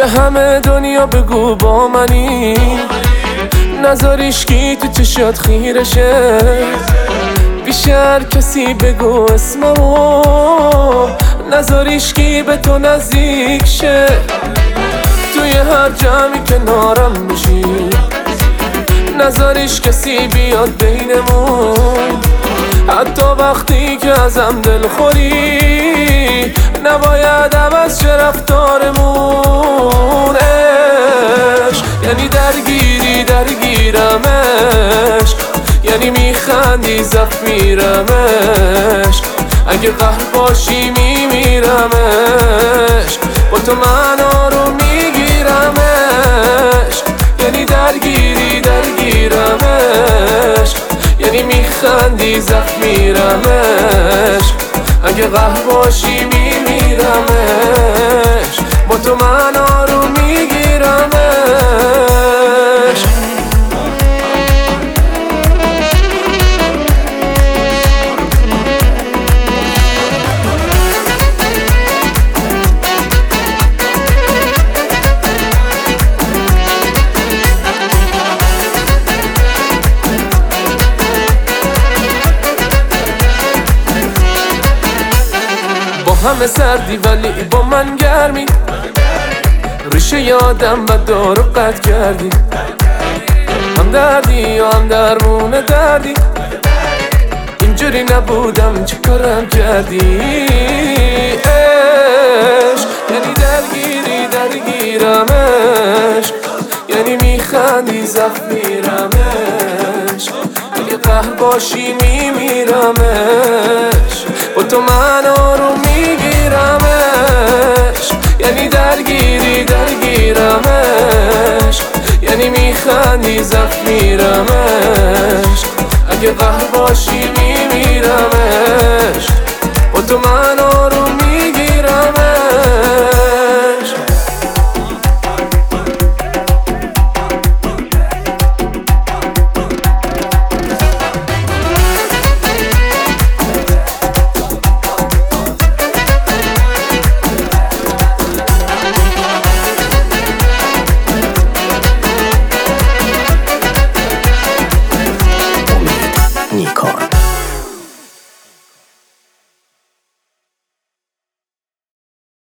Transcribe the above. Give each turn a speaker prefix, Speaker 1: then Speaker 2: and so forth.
Speaker 1: همه دنیا بگو با منی، نذار عشقی تو چشات خیره شه. بیشتر کسی بگو اسممو، نذار عشقی به تو نزدیک شه. توی هر جمعی کنارم بشی، نذارش کسی بیاد بینمون. حتی وقتی که ازم دل خوری، نباید عوض شه رفتارمون. عشق یعنی درگیری درگیرم، عشق یعنی میخندی زف میرم، عشق اگه قهر باشی میمیرم، عشق با تو من آروم میگیرم، عشق یعنی درگیری درگیرم، عشق یعنی میخندی زخم میرم، عشق اگه قهر باشی میمیرم، عشق با تو من آروم میگیرم، عشق. همه سردی ولی با من گرمی، ریشه یادم بدار و قطع کردی. هم دردی یا هم درمون دردی، اینجوری نبودم چه کارم کردی. عشق یعنی درگیری درگیرم، عشق یعنی میخندی زخم میرم، عشق اگه قهر باشی میمیرم، عشق با تو من آروم میگیرم، عشق یعنی درگیری درگیرم، عشق یعنی میخندی زخم میرم، عشق اگه قهر باشی میمیرم، عشق با تو من